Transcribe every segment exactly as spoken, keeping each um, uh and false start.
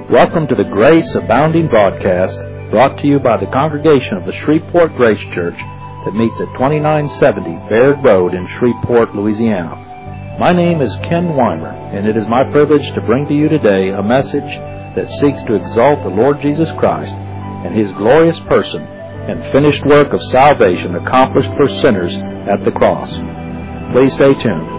Welcome to the Grace Abounding broadcast, brought to you by the congregation of the Shreveport Grace Church that meets at twenty-nine seventy Baird Road in Shreveport, Louisiana. My name is Ken Weimer, and it is my privilege to bring to you today a message that seeks to exalt the Lord Jesus Christ and His glorious person and finished work of salvation accomplished for sinners at the cross. Please stay tuned.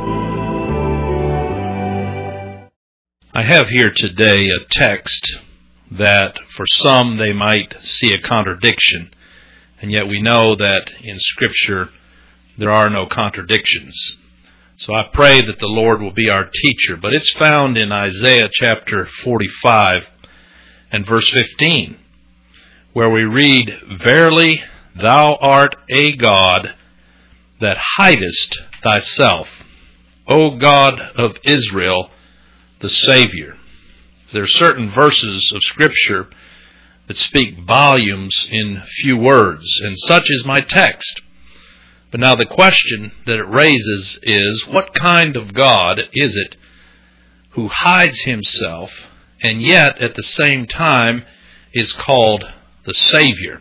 I have here today a text that for some they might see a contradiction, and yet we know that in Scripture there are no contradictions. So I pray that the Lord will be our teacher, but it's found in Isaiah chapter forty-five and verse fifteen, where we read, "Verily thou art a God that hidest thyself, O God of Israel, the Savior." There are certain verses of Scripture that speak volumes in few words, and such is my text. But now the question that it raises is, what kind of God is it who hides Himself and yet at the same time is called the Savior?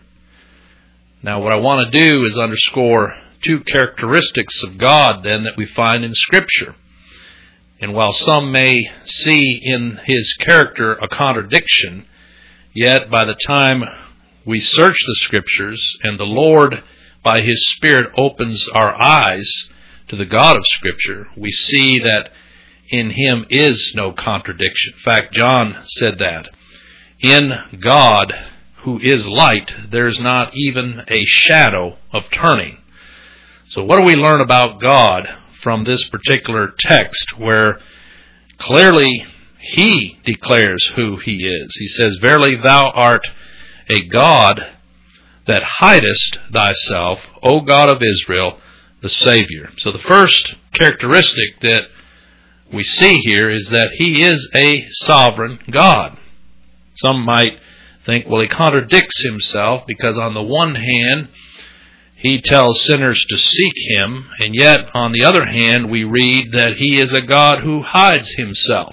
Now what I want to do is underscore two characteristics of God then that we find in Scripture. And while some may see in His character a contradiction, yet by the time we search the Scriptures and the Lord by His Spirit opens our eyes to the God of Scripture, we see that in Him is no contradiction. In fact, John said that. In God, who is light, there is not even a shadow of turning. So what do we learn about God from this particular text where clearly He declares who He is? He says, "Verily thou art a God that hidest thyself, O God of Israel, the Savior." So the first characteristic that we see here is that He is a sovereign God. Some might think, well, He contradicts Himself because on the one hand, He tells sinners to seek Him, and yet, on the other hand, we read that He is a God who hides Himself.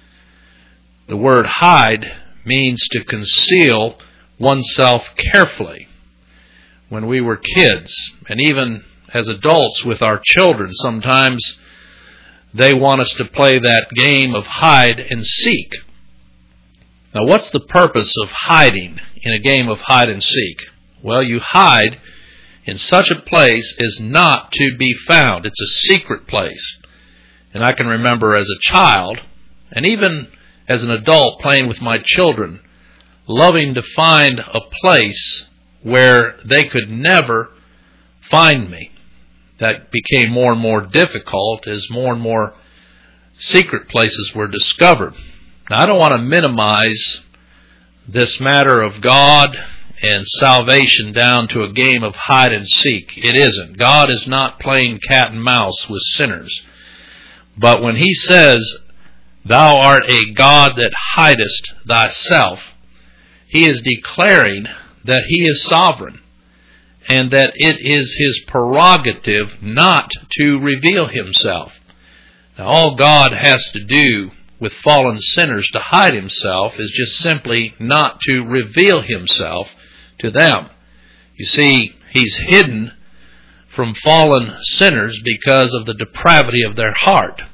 The word hide means to conceal oneself carefully. When we were kids, and even as adults with our children, sometimes they want us to play that game of hide and seek. Now, what's the purpose of hiding in a game of hide and seek? Well, you hide in such a place as not to be found. It's a secret place. And I can remember as a child, and even as an adult playing with my children, loving to find a place where they could never find me. That became more and more difficult as more and more secret places were discovered. Now, I don't want to minimize this matter of God and salvation down to a game of hide and seek. It isn't. God is not playing cat and mouse with sinners. But when He says, "Thou art a God that hidest thyself," He is declaring that He is sovereign and that it is His prerogative not to reveal Himself. Now, all God has to do with fallen sinners to hide Himself is just simply not to reveal Himself to them. You see, He's hidden from fallen sinners because of the depravity of their heart.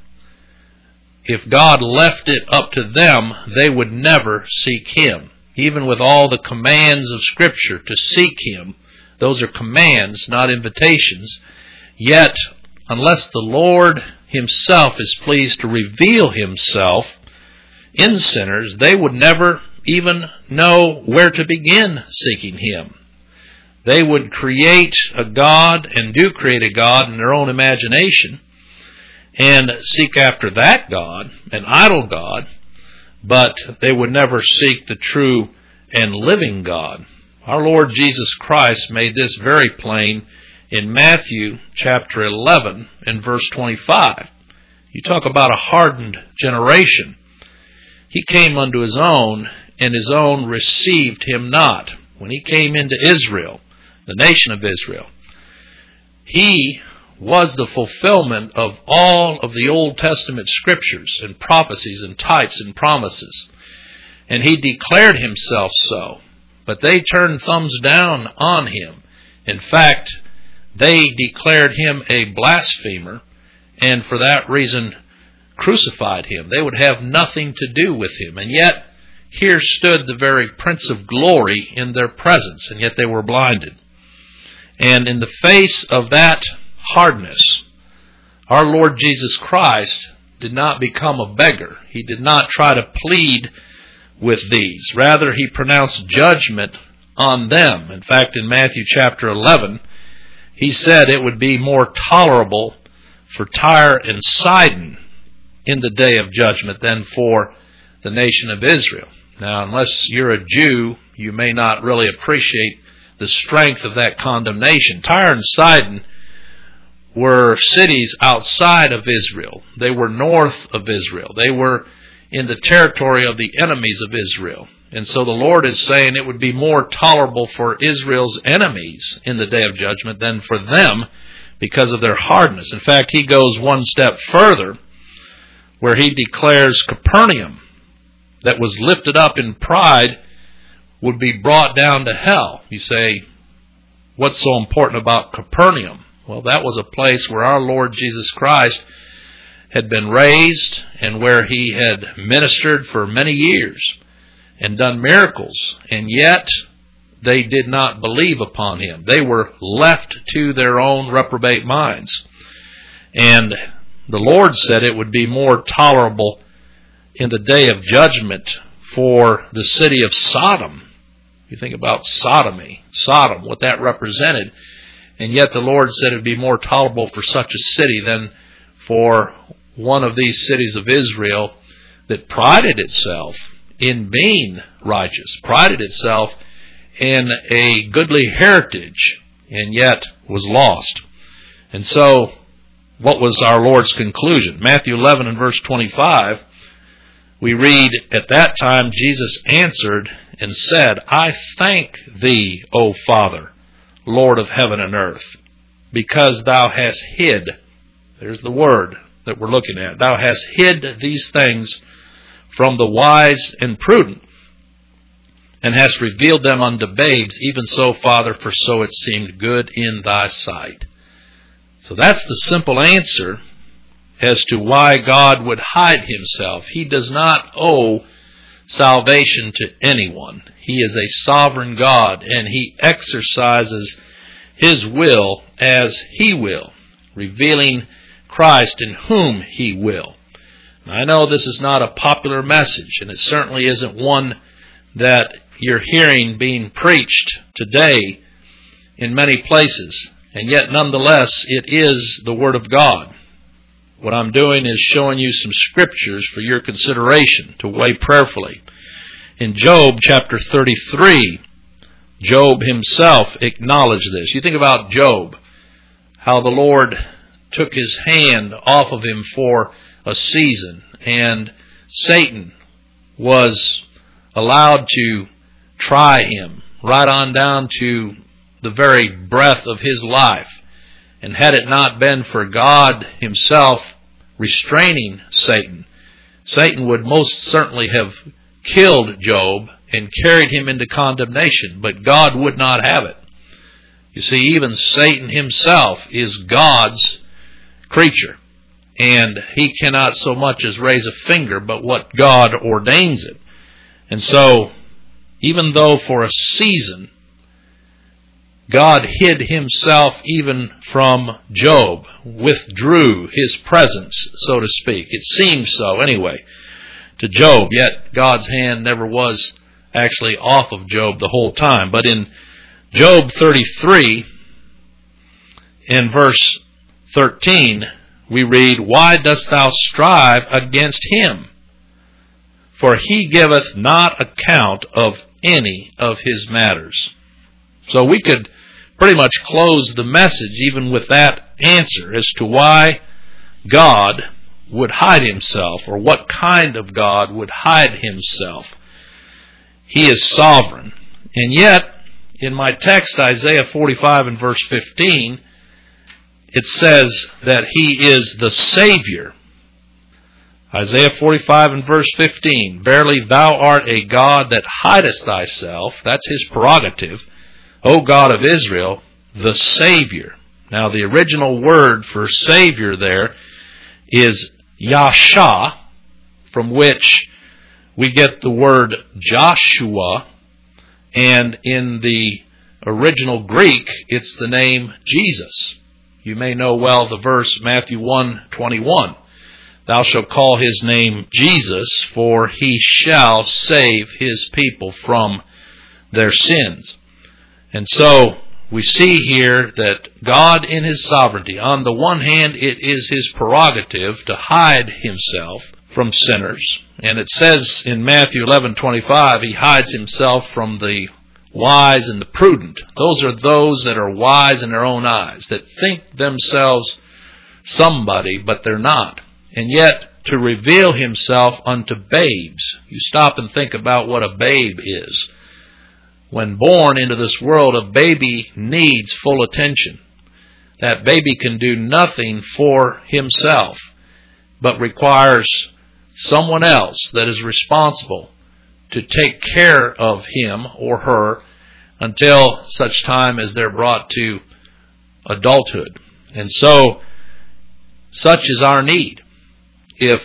If God left it up to them, they would never seek Him. Even with all the commands of Scripture to seek Him, those are commands, not invitations. Yet, unless the Lord Himself is pleased to reveal Himself in sinners, they would never even know where to begin seeking Him. They would create a God, and do create a God in their own imagination, and seek after that God, an idol God, but they would never seek the true and living God. Our Lord Jesus Christ made this very plain in Matthew chapter eleven and verse twenty-five. You talk about a hardened generation. He came unto His own, and His own received Him not. When He came into Israel, the nation of Israel, He was the fulfillment of all of the Old Testament scriptures and prophecies and types and promises. and he declared himself so. But they turned thumbs down on him. In fact, they declared him a blasphemer, and for that reason crucified him. They would have nothing to do with him. And yet, here stood the very Prince of Glory in their presence, and yet they were blinded. And in the face of that hardness, our Lord Jesus Christ did not become a beggar. He did not try to plead with these. Rather, he pronounced judgment on them. In fact, in Matthew chapter eleven, he said it would be more tolerable for Tyre and Sidon in the day of judgment than for the nation of Israel. Now, unless you're a Jew, you may not really appreciate the strength of that condemnation. Tyre and Sidon were cities outside of Israel. They were north of Israel. They were in the territory of the enemies of Israel. And so the Lord is saying it would be more tolerable for Israel's enemies in the day of judgment than for them because of their hardness. In fact, he goes one step further where he declares Capernaum, that was lifted up in pride, would be brought down to hell. You say, what's so important about Capernaum? Well, that was a place where our Lord Jesus Christ had been raised and where he had ministered for many years and done miracles, and yet they did not believe upon him. They were left to their own reprobate minds. And the Lord said it would be more tolerable in the day of judgment for the city of Sodom. You think about sodomy, Sodom, what that represented. And yet the Lord said it would be more tolerable for such a city than for one of these cities of Israel that prided itself in being righteous, prided itself in a goodly heritage, and yet was lost. And so, what was our Lord's conclusion? Matthew eleven and verse twenty-five, we read, "At that time Jesus answered and said, I thank thee, O Father, Lord of heaven and earth, because thou hast hid," there's the word that we're looking at, "thou hast hid these things from the wise and prudent, and hast revealed them unto babes, even so, Father, for so it seemed good in thy sight." So that's the simple answer as to why God would hide himself. He does not owe salvation to anyone. He is a sovereign God, and he exercises his will as he will, revealing Christ in whom he will. Now, I know this is not a popular message, and it certainly isn't one that you're hearing being preached today in many places, and yet nonetheless it is the Word of God. What I'm doing is showing you some scriptures for your consideration to weigh prayerfully. In Job chapter thirty-three, Job himself acknowledged this. You think about Job, how the Lord took his hand off of him for a season, and Satan was allowed to try him right on down to the very breath of his life. And had it not been for God himself restraining Satan, Satan would most certainly have killed Job and carried him into condemnation, but God would not have it. You see, even Satan himself is God's creature, and he cannot so much as raise a finger but what God ordains it. And so, even though for a season God hid himself even from Job, withdrew his presence, so to speak. It seems so anyway to Job, yet God's hand never was actually off of Job the whole time. But in Job thirty-three, in verse thirteen, we read, "Why dost thou strive against him? For he giveth not account of any of his matters." So we could pretty much close the message even with that answer as to why God would hide himself, or what kind of God would hide himself. He is sovereign. And yet, in my text, Isaiah forty-five and verse fifteen, it says that he is the Savior Isaiah forty-five and verse fifteen, Verily thou art a God that hidest thyself. That's his prerogative. O God of Israel, the Savior. Now the original word for Savior there is Yasha, from which we get the word Joshua, and in the original Greek it's the name Jesus. You may know well the verse Matthew one twenty-one. Thou shalt call his name Jesus, for he shall save his people from their sins. And so we see here that God in his sovereignty, on the one hand it is his prerogative to hide himself from sinners. And it says in Matthew eleven twenty-five, he hides himself from the wise and the prudent. Those are those that are wise in their own eyes, that think themselves somebody, but they're not. And yet, to reveal himself unto babes. You stop and think about what a babe is. When born into this world, a baby needs full attention. That baby can do nothing for himself, but requires someone else that is responsible to take care of him or her until such time as they're brought to adulthood. And so, such is our need. If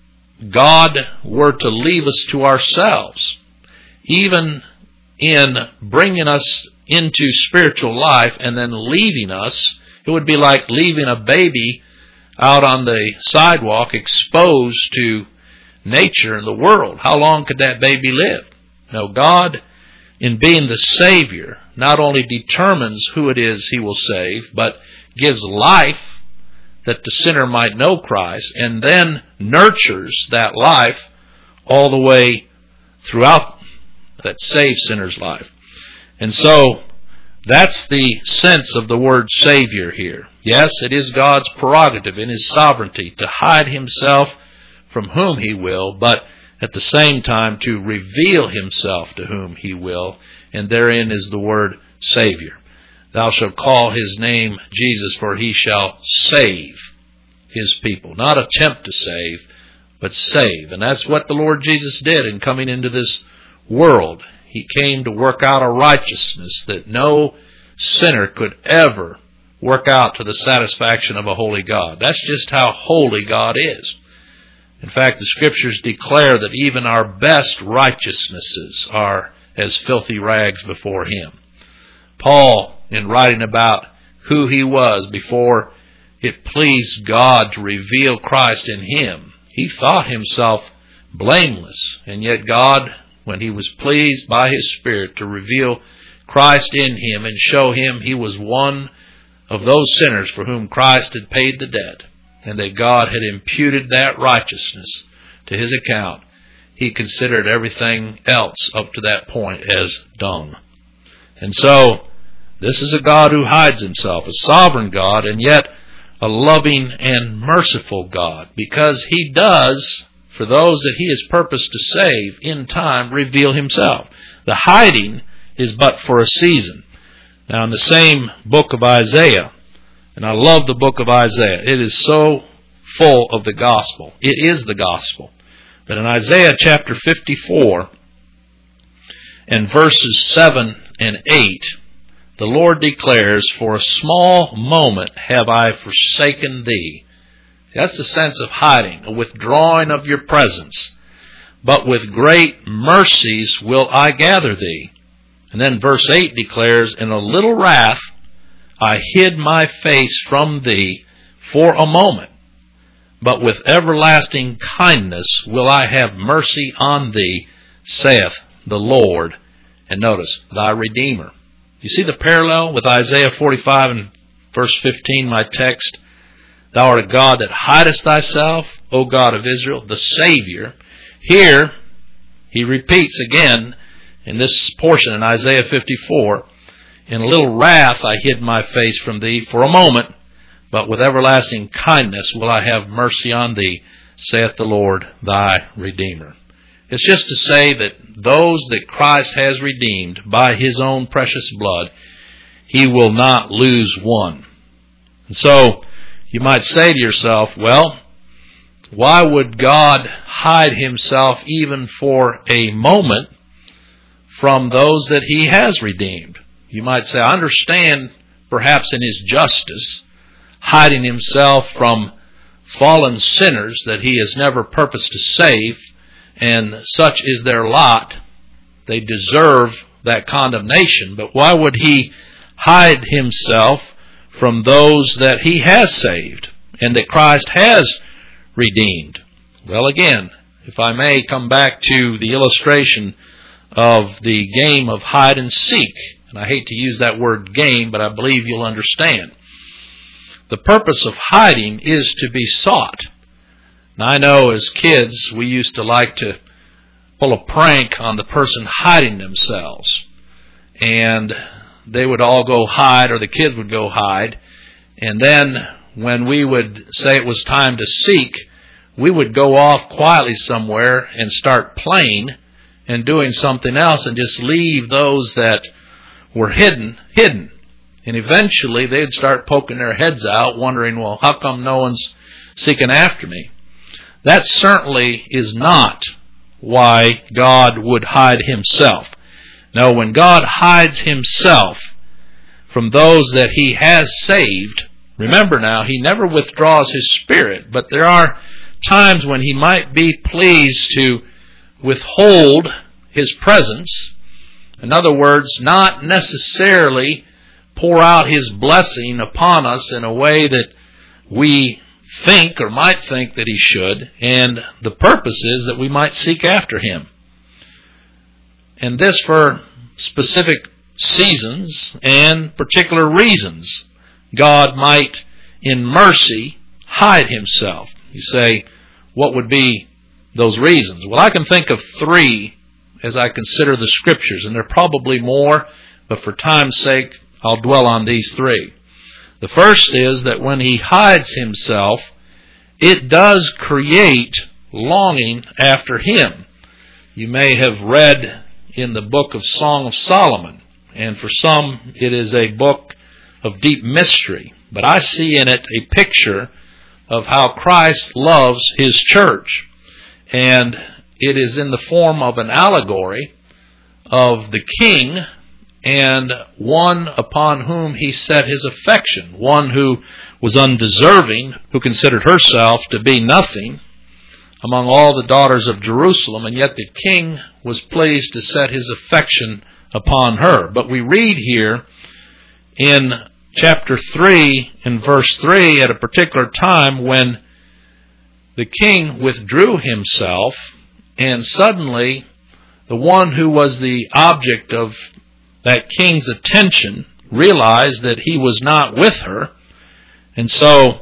God were to leave us to ourselves, even in bringing us into spiritual life and then leaving us, it would be like leaving a baby out on the sidewalk exposed to nature and the world. How long could that baby live? No, God, in being the Savior, not only determines who it is he will save, but gives life that the sinner might know Christ, and then nurtures that life all the way throughout that saved sinner's life. And so, that's the sense of the word Savior here. Yes, it is God's prerogative in his sovereignty to hide himself from whom he will, but at the same time to reveal himself to whom he will, and therein is the word Savior. Thou shalt call his name Jesus, for he shall save his people. Not attempt to save, but save. And that's what the Lord Jesus did in coming into this world. He came to work out a righteousness that no sinner could ever work out to the satisfaction of a holy God. That's just how holy God is. In fact, the Scriptures declare that even our best righteousnesses are as filthy rags before him. Paul, in writing about who he was before it pleased God to reveal Christ in him, he thought himself blameless. And yet God, when he was pleased by his Spirit to reveal Christ in him and show him he was one of those sinners for whom Christ had paid the debt, and that God had imputed that righteousness to his account, he considered everything else up to that point as dung. And so, this is a God who hides himself, a sovereign God, and yet a loving and merciful God, because he does, for those that he has purposed to save in time, reveal himself. The hiding is but for a season. Now, in the same book of Isaiah, and I love the book of Isaiah, it is so full of the gospel. It is the gospel. But in Isaiah chapter fifty-four, and verses seven and eight, the Lord declares, For a small moment have I forsaken thee. That's the sense of hiding, a withdrawing of your presence. But with great mercies will I gather thee. And then verse eight declares, In a little wrath I hid my face from thee for a moment. But with everlasting kindness will I have mercy on thee, saith the Lord. And notice, thy Redeemer. You see the parallel with Isaiah forty-five and verse fifteen, my text? Thou art a God that hidest thyself, O God of Israel, the Savior. Here, he repeats again in this portion in Isaiah fifty-four, In a little wrath I hid my face from thee for a moment, but with everlasting kindness will I have mercy on thee, saith the Lord thy Redeemer. It's just to say that those that Christ has redeemed by his own precious blood, he will not lose one. And so, you might say to yourself, well, Why would God hide himself even for a moment from those that he has redeemed? You might say, I understand perhaps in his justice, hiding himself from fallen sinners that he has never purposed to save, and such is their lot. They deserve that condemnation. But why would he hide himself from those that he has saved and that Christ has redeemed? Well, again, if I may come back to the illustration of the game of hide and seek, and I hate to use that word game, but I believe you'll understand. The purpose of hiding is to be sought. Now, I know as kids we used to like to pull a prank on the person hiding themselves, and they would all go hide, or the kids would go hide, and then when we would say it was time to seek, we would go off quietly somewhere and start playing and doing something else and just leave those that were hidden, hidden. And eventually they'd start poking their heads out, wondering, well, how come no one's seeking after me? That certainly is not why God would hide himself. No, when God hides himself from those that he has saved, remember now, he never withdraws his Spirit, but there are times when he might be pleased to withhold his presence. In other words, not necessarily pour out his blessing upon us in a way that we think or might think that he should, and the purpose is that we might seek after him. And this for specific seasons and particular reasons. God might, in mercy, hide himself. You say, what would be those reasons? Well, I can think of three as I consider the Scriptures, and there are probably more, but for time's sake, I'll dwell on these three. The first is that when he hides himself, it does create longing after him. You may have read in the book of Song of Solomon, and for some it is a book of deep mystery, but I see in it a picture of how Christ loves his church, and it is in the form of an allegory of the king and one upon whom he set his affection, one who was undeserving, who considered herself to be nothing among all the daughters of Jerusalem, and yet the king was pleased to set his affection upon her. But we read here in chapter three, in verse three, at a particular time when the king withdrew himself, and suddenly the one who was the object of that king's attention realized that he was not with her. And so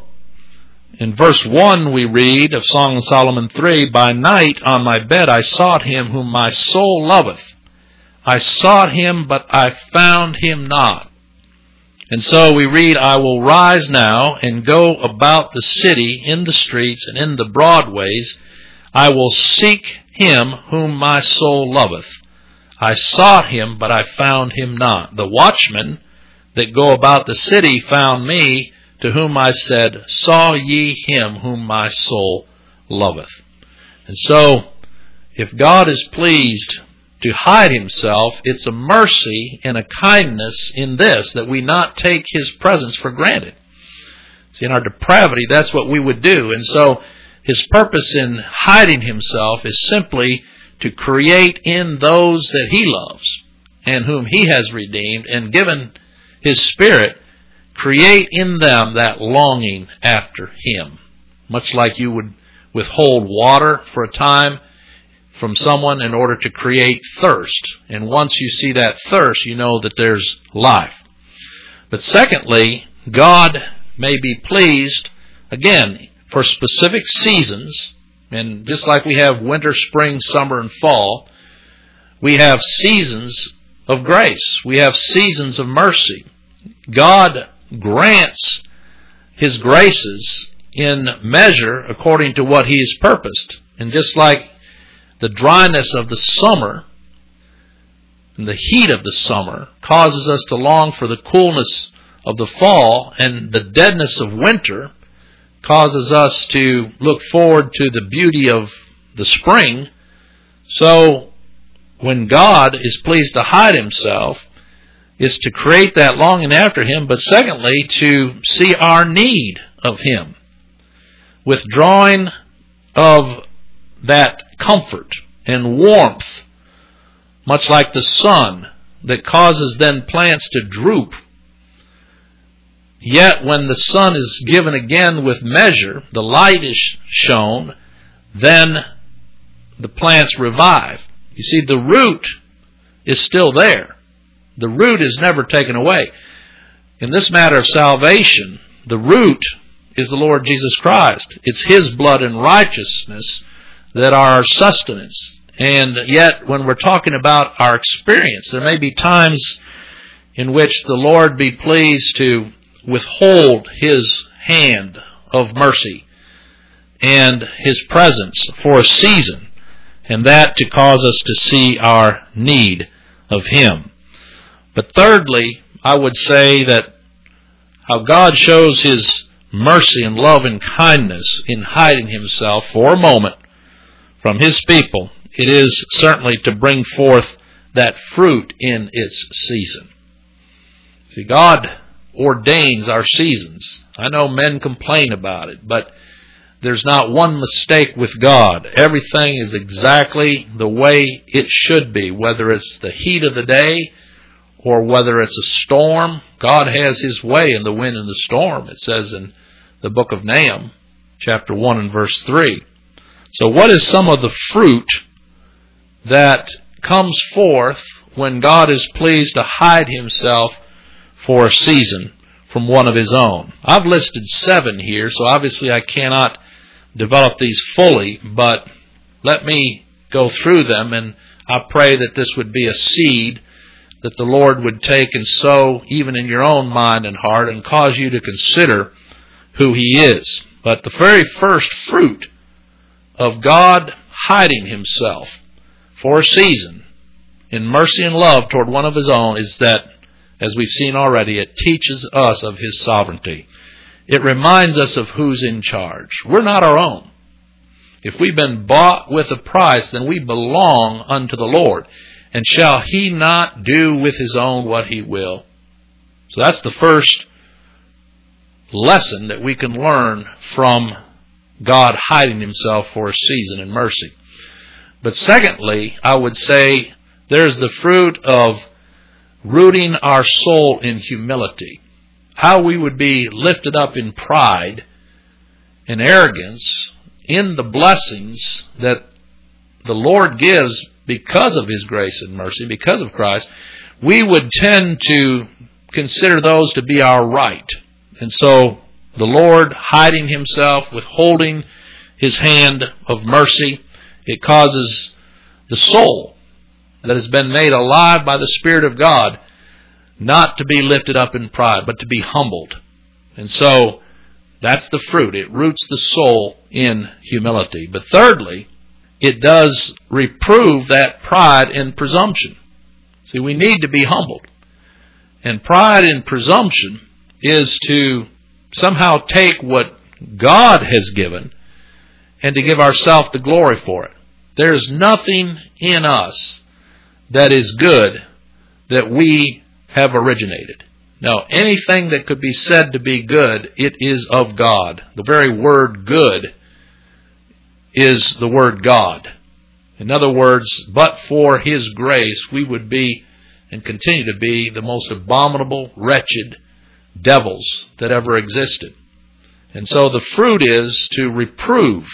in verse one we read of Song of Solomon three, by night on my bed I sought him whom my soul loveth. I sought him, but I found him not. And so we read, I will rise now and go about the city in the streets and in the broad ways. I will seek him whom my soul loveth. I sought him, but I found him not. The watchmen that go about the city found me, to whom I said, saw ye him whom my soul loveth. And so, if God is pleased to hide himself, it's a mercy and a kindness in this, that we not take his presence for granted. See, in our depravity, that's what we would do. And so, his purpose in hiding himself is simply to create in those that he loves and whom he has redeemed and given his Spirit, create in them that longing after him. Much like you would withhold water for a time from someone in order to create thirst. And once you see that thirst, you know that there's life. But secondly, God may be pleased, again, for specific seasons. And just like we have winter, spring, summer, and fall, we have seasons of grace. We have seasons of mercy. God grants his graces in measure according to what he has purposed. And just like the dryness of the summer and the heat of the summer causes us to long for the coolness of the fall, and the deadness of winter causes us to look forward to the beauty of the spring. So when God is pleased to hide himself, it's to create that longing after him, but secondly, to see our need of him. Withdrawing of that comfort and warmth, much like the sun, that causes then plants to droop. Yet when the sun is given again with measure, the light is shown, then the plants revive. You see, the root is still there. The root is never taken away. In this matter of salvation, the root is the Lord Jesus Christ. It's his blood and righteousness that are our sustenance. And yet, when we're talking about our experience, there may be times in which the Lord be pleased to withhold his hand of mercy and his presence for a season, and that to cause us to see our need of him. But thirdly, I would say that how God shows his mercy and love and kindness in hiding himself for a moment from his people, it is certainly to bring forth that fruit in its season. See, God ordains our seasons. I know men complain about it, but there's not one mistake with God. Everything is exactly the way it should be, whether it's the heat of the day or whether it's a storm. God has his way in the wind and the storm, it says in the book of Nahum, chapter one and verse three. So what is some of the fruit that comes forth when God is pleased to hide himself for a season from one of his own? I've listed seven here, so obviously I cannot develop these fully, but let me go through them, and I pray that this would be a seed that the Lord would take and sow even in your own mind and heart and cause you to consider who he is. But the very first fruit of God hiding himself for a season in mercy and love toward one of his own is that, as we've seen already, it teaches us of his sovereignty. It reminds us of who's in charge. We're not our own. If we've been bought with a price, then we belong unto the Lord. And shall he not do with his own what he will? So that's the first lesson that we can learn from God hiding himself for a season in mercy. But secondly, I would say there's the fruit of rooting our soul in humility. How we would be lifted up in pride and arrogance in the blessings that the Lord gives because of his grace and mercy, because of Christ. We would tend to consider those to be our right. And so the Lord hiding himself, withholding his hand of mercy, it causes the soul that has been made alive by the Spirit of God not to be lifted up in pride, but to be humbled. And so that's the fruit. It roots the soul in humility. But thirdly, it does reprove that pride and presumption. See, we need to be humbled. And pride and presumption is to somehow take what God has given and to give ourselves the glory for it. There's nothing in us that is good that we have originated. Now, anything that could be said to be good, it is of God. The very word good is the word God. In other words, but for his grace, we would be and continue to be the most abominable, wretched devils that ever existed. And so the fruit is to reprove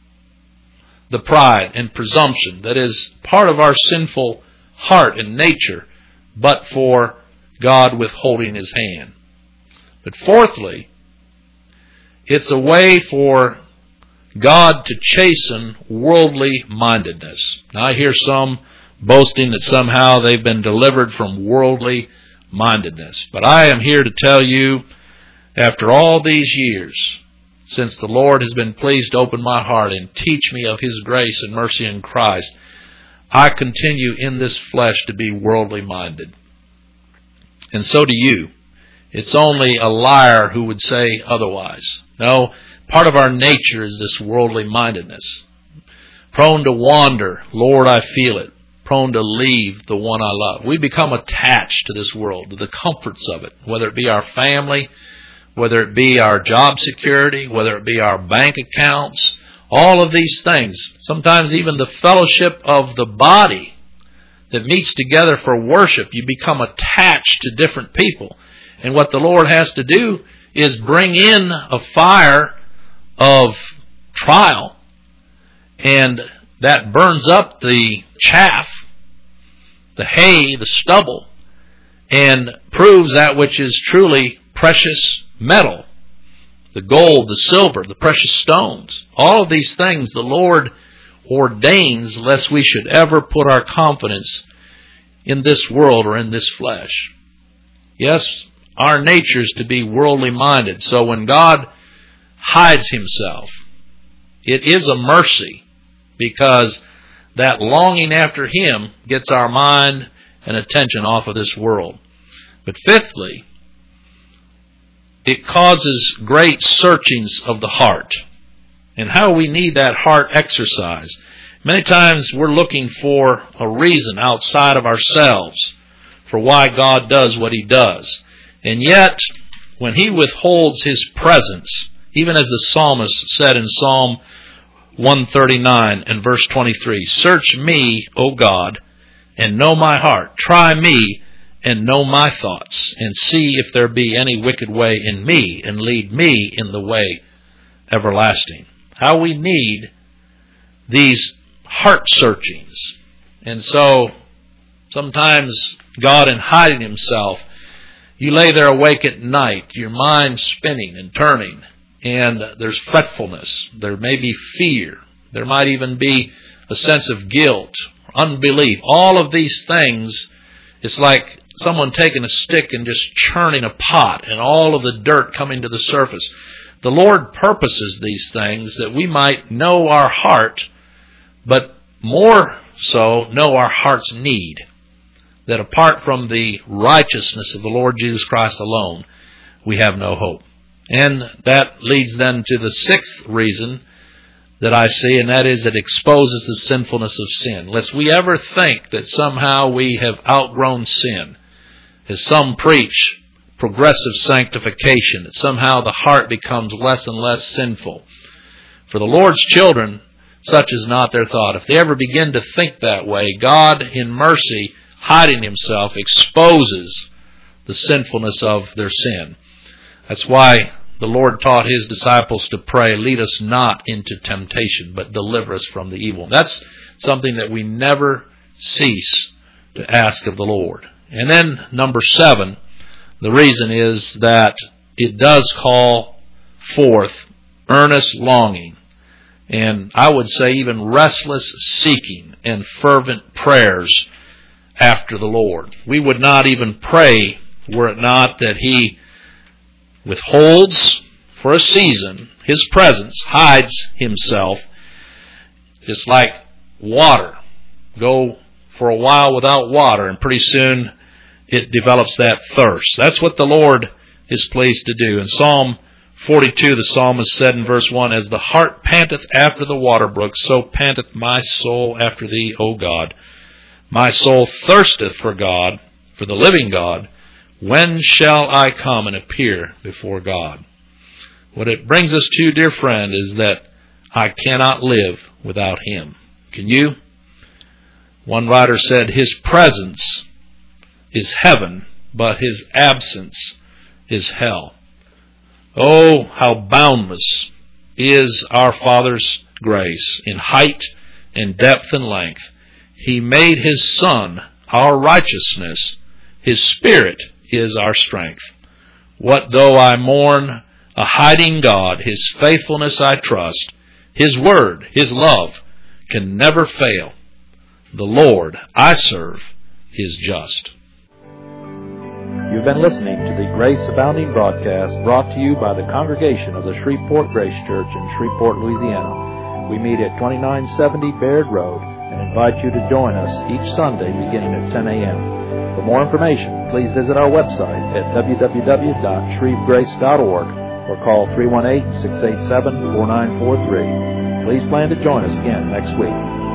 the pride and presumption that is part of our sinful heart and nature, but for God withholding his hand. But fourthly, it's a way for God to chasten worldly mindedness. Now I hear some boasting that somehow they've been delivered from worldly mindedness. But I am here to tell you, after all these years, since the Lord has been pleased to open my heart and teach me of his grace and mercy in Christ, I continue in this flesh to be worldly minded. And so do you. It's only a liar who would say otherwise. No, part of our nature is this worldly mindedness. Prone to wander, Lord, I feel it. Prone to leave the one I love. We become attached to this world, to the comforts of it, whether it be our family, whether it be our job security, whether it be our bank accounts, all of these things. Sometimes even the fellowship of the body that meets together for worship, you become attached to different people. And what the Lord has to do is bring in a fire of trial, and that burns up the chaff, the hay, the stubble, and proves that which is truly precious metal, the gold, the silver, the precious stones. All of these things the Lord ordains lest we should ever put our confidence in this world or in this flesh. Yes, our nature is to be worldly minded. So when God hides Himself, it is a mercy, because that longing after Him gets our mind and attention off of this world. But fifthly, it causes great searchings of the heart. And how we need that heart exercise. Many times we're looking for a reason outside of ourselves for why God does what He does. And yet, when He withholds His presence, even as the psalmist said in Psalm one thirty-nine and verse twenty-three, "Search me, O God, and know my heart. Try me and know my thoughts, and see if there be any wicked way in me, and lead me in the way everlasting." How we need these heart searchings. And so, sometimes God, in hiding Himself, you lay there awake at night, your mind spinning and turning, and there's fretfulness, there may be fear, there might even be a sense of guilt, unbelief. All of these things, it's like someone taking a stick and just churning a pot and all of the dirt coming to the surface. The Lord purposes these things that we might know our heart, but more so know our heart's need. That apart from the righteousness of the Lord Jesus Christ alone, we have no hope. And that leads then to the sixth reason that I see, and that is it exposes the sinfulness of sin. Lest we ever think that somehow we have outgrown sin. As some preach progressive sanctification, that somehow the heart becomes less and less sinful. For the Lord's children, such is not their thought. If they ever begin to think that way, God, in mercy, hiding Himself, exposes the sinfulness of their sin. That's why the Lord taught His disciples to pray, "Lead us not into temptation, but deliver us from the evil." That's something that we never cease to ask of the Lord. And then, number seven, the reason is that it does call forth earnest longing, and I would say even restless seeking and fervent prayers after the Lord. We would not even pray were it not that He withholds for a season His presence, hides Himself. It's like water. Go for a while without water, and pretty soon it develops that thirst. That's what the Lord is pleased to do. In Psalm forty-two, the psalmist said in verse one, "As the hart panteth after the water brook, so panteth my soul after Thee, O God. My soul thirsteth for God, for the living God. When shall I come and appear before God?" What it brings us to, dear friend, is that I cannot live without Him. Can you? One writer said, "His presence is heaven, but His absence is hell." Oh, how boundless is our Father's grace in height and depth and length. He made His Son our righteousness. His Spirit is our strength. What though I mourn a hiding God, His faithfulness I trust. His word, His love can never fail. The Lord I serve is just. You've been listening to the Grace Abounding broadcast brought to you by the congregation of the Shreveport Grace Church in Shreveport, Louisiana. We meet at twenty-nine seventy Baird Road and invite you to join us each Sunday beginning at ten a.m. For more information, please visit our website at w w w dot shreve grace dot org or call three one eight, six eight seven, four nine four three. Please plan to join us again next week.